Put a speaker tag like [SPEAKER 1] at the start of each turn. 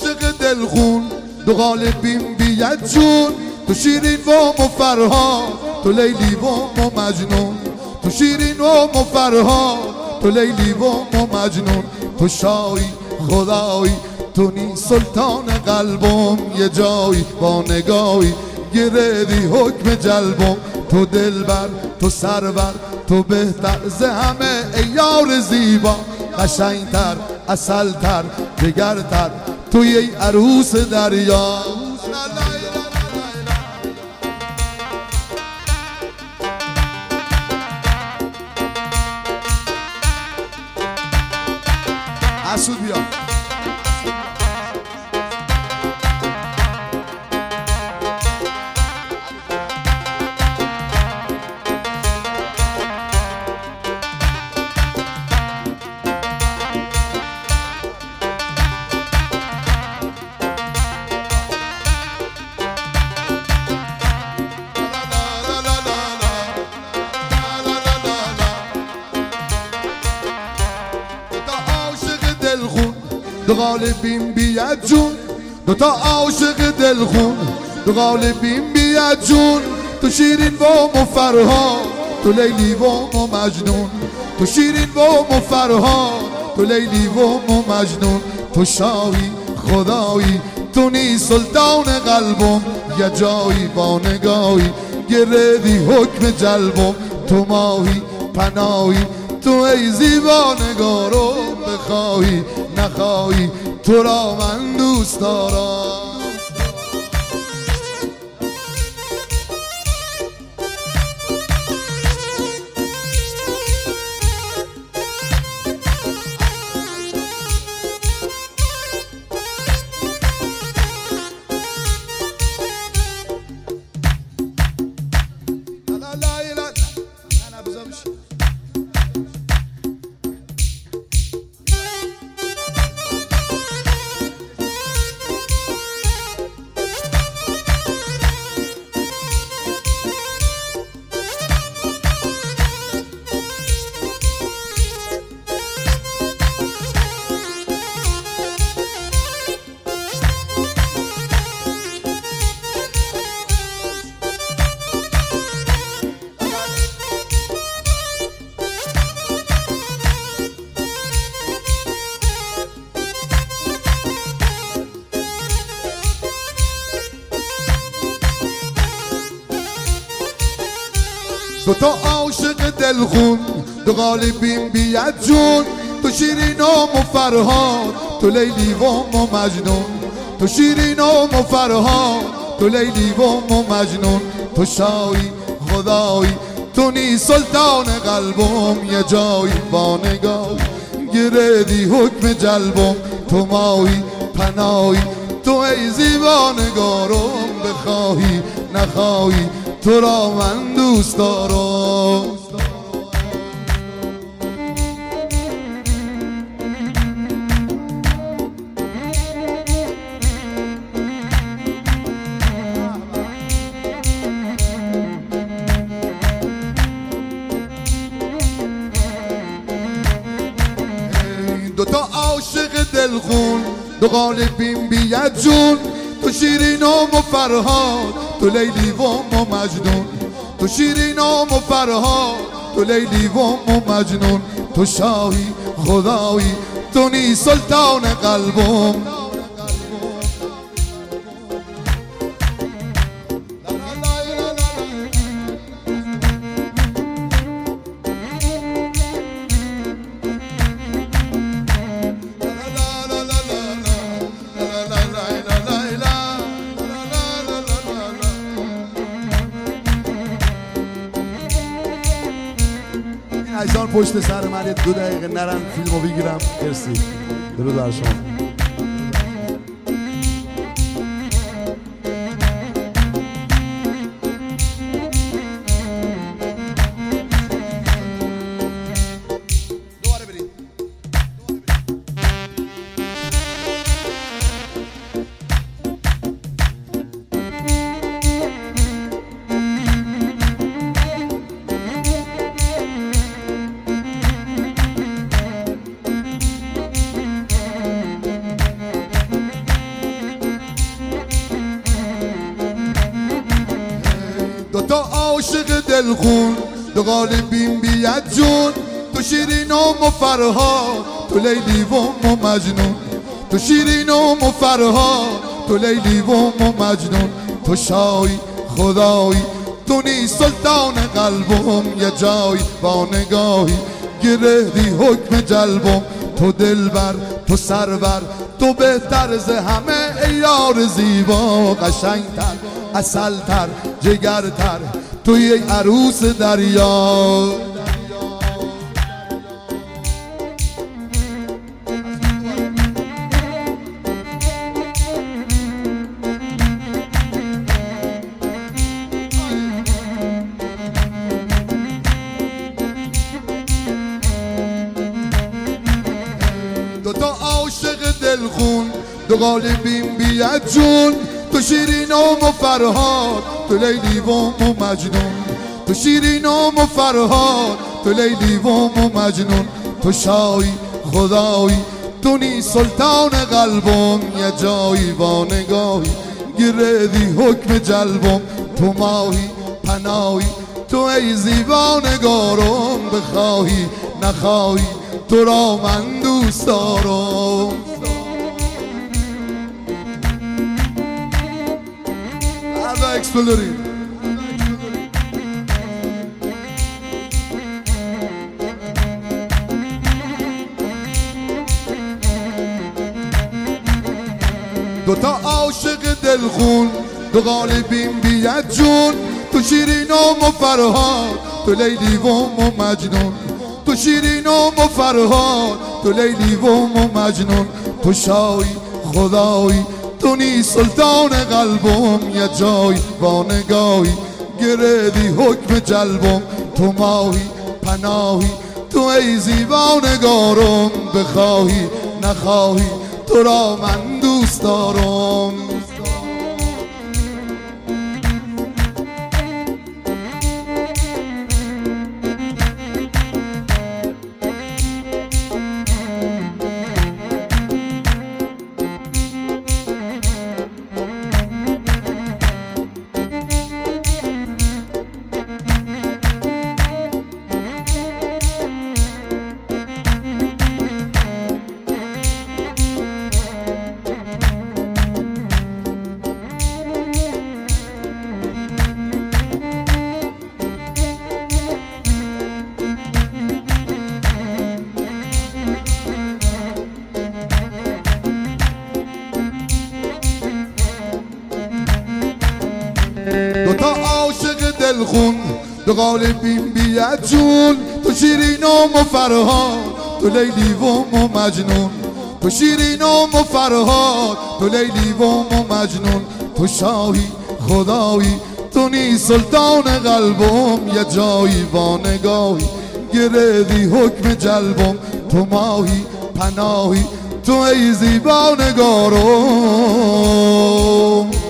[SPEAKER 1] عاشق دلخون دو قالبیم بیاد جون، تو شیرین و مفرها تو لیلی و مجنون، تو شیرین و مفرها تو لیلی و مجنون، تو شاهی خدایی تو نی سلطان قلبم، یه جایی با نگاهی گردی حکم جلبم، تو دلبر تو سرور تو بهتر ز همه ای یار زیبا، قشنگتر اصلتر دگرتر توی ای عروس دریا. حسود بیا دو قالبیم بیاد جون، دوتا عاشق دلخون دو قالبیم بیاد جون، تو شیرین و مفرها تو لیلی و مجنون، تو شیرین و مفرها تو لیلی و مجنون، تو شاهی خدایی تو نی سلطان قلبم، یه جایی با نگاهی گردی حکم جلبم، تو ماهی پناهی تو ای زیبا نگارم، بخواهی نخواهی تو را من دوست دارم. دوتا عاشق دلخون دو قالبیم بیاد جون، تو شیرین و مفرها تو لیلی و مجنون، تو شیرین و مفرها تو لیلی و مجنون، تو شاهی خدایی تو نی سلطان قلبم، یه جایی با نگاهی گردی حکم جلبم، تو ماهی پناهی تو ای زیبا نگارم، بخواهی نخواهی تو را من دوست دارم. دوتا عاشق دلخون دو قالبیم بیاد جون، تو شیرین و مفرهاد تو لیلی و مجنون، تو شیرین و مفرهاد تو لیلی و مجنون، تو شاهی خدایی تو نی سلطان قلبم. عزیزان پشت سر من 2 دقیقه نرن فیلمو بگیرم. مرسی. درود بر شما. دلخون دو قالبیم بیاد جون تو شیرین و فرهاد تو لیلی و مجنون تو شیرین و فرهاد تو لیلی و مجنون تو شاهی خدایی تو نی سلطان قلبم یه جایی با نگاهی گرهدی حکم جلبم تو دلبر تو سرور تو بهتر ز همه ای یار زیبا قشنگتر اصلتر جگرتر تو یک عروس دریا دوتا عاشق دلخون دو قالبیم بیاد جون تو شیرین و فرهاد تو لیلی و مجنون تو شیرین و فرهاد تو لیلی و مجنون تو شاهی خدایی تو نی سلطان قلبم یه جایی با نگاهی گرهدی حکم جلبم تو ماهی پناهی تو ای زیبا نگارم بخواهی نخواهی تو را من دوست دارم هذا اکسپلوری دوتا عاشق دلخون دو قالبیم بیاد جون تو شیرین و فرهاد تو لیلی و مجنون تو شیرین و فرهاد تو لیلی و مجنون تو شاهی خدایی تو نی سلطان قلبم یه جایی با نگاهی گرهدی حکم جلبم تو ماهی پناهی تو ای زیبا نگارم بخواهی نخواهی تو را من دوست دارم دوتا عاشق دلخون دو قالبیم بیاد جون تو شیرین و فرهاد تو لیلی و مجنون تو شیرین و فرهاد تو لیلی و مجنون تو شاهی خدایی تو نی سلطان قلبم یه جایی با نگاهی گرهدی حکم جلبم تو ماهی پناهی تو ای زیبا نگارم